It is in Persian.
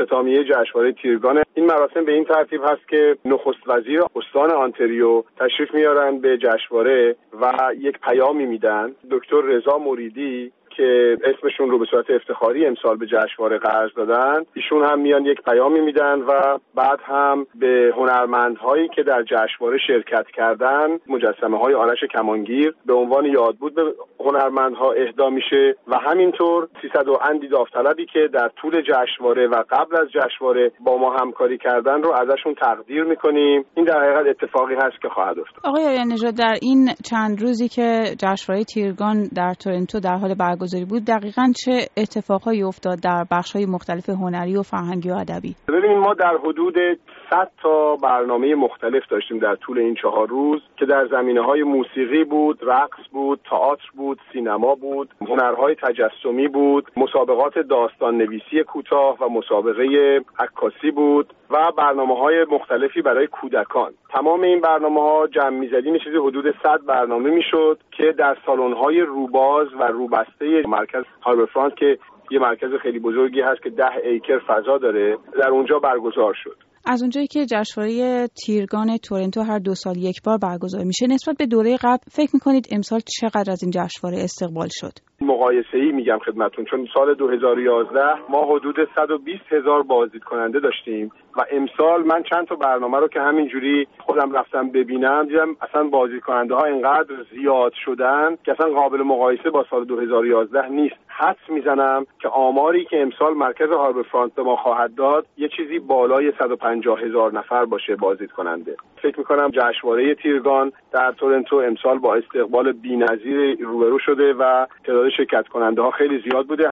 اختتامیه جشنواره تیرگان. این مراسم به این ترتیب هست که نخست وزیر استان آنتریو تشریف میارن به جشنواره و یک پیامی میدن. دکتر رضا مریدی که اسمشون رو به صورت افتخاری امسال به جشنواره قرض دادن، ایشون هم میان یک پیامی میدن و بعد هم به هنرمندهایی که در جشنواره شرکت کردن مجسمه‌های آرش کمانگیر به عنوان یادبود به هنرمندها اهدا میشه و همینطور 300 و اندی داوطلبی که در طول جشنواره و قبل از جشنواره با ما همکاری کردن رو ازشون تقدیر میکنیم. این در حقیقت اتفاقی هست که خواهد افتاد. آقای آرین نژاد، در این چند روزی که جشنواره تیرگان در تورنتو در حال برگزاری بود، دقیقاً چه اتفاقایی افتاد در بخش‌های مختلف هنری و فرهنگی و ادبی؟ ببینید، ما در حدود 100 تا برنامه مختلف داشتیم در طول این 4 روز که در زمینه‌های موسیقی بود، رقص بود، تئاتر بود، سینما بود، هنرهای تجسمی بود، مسابقات داستان نویسی کوتاه و مسابقه عکاسی بود و برنامه‌های مختلفی برای کودکان. تمام این برنامه‌ها جمع می‌زدیم چیزی حدود 100 برنامه میشد که در سالن‌های روباز و روبسته مرکز هاربرفرانت که یه مرکز خیلی بزرگی هست که 10 ایکر فضا داره، در اونجا برگزار شد. از اونجایی که جشنواره تیرگان تورنتو هر 2 سال یک بار برگزار میشه، نسبت به دوره قبل فکر می‌کنید امسال چقدر از این جشنواره استقبال شد؟ مقایسه‌ای میگم خدمتتون، چون سال 2011 ما حدود 120,000 بازدید کننده داشتیم و امسال من چند تا برنامه رو که همینجوری خودم رفتم ببینم دیدم اصلا بازدید کننده ها اینقدر زیاد شدن که اصلا قابل مقایسه با سال 2011 نیست. حدس میزنم که آماری که امسال مرکز هاربرفرانت به ما خواهد داد یه چیزی بالای 150,000 نفر باشه بازدید کننده. فکر میکنم جشنواره تیرگان در تورنتو امسال با استقبال بی‌نظیر روبرو شده و تعداد شرکت کننده ها خیلی زیاد بوده.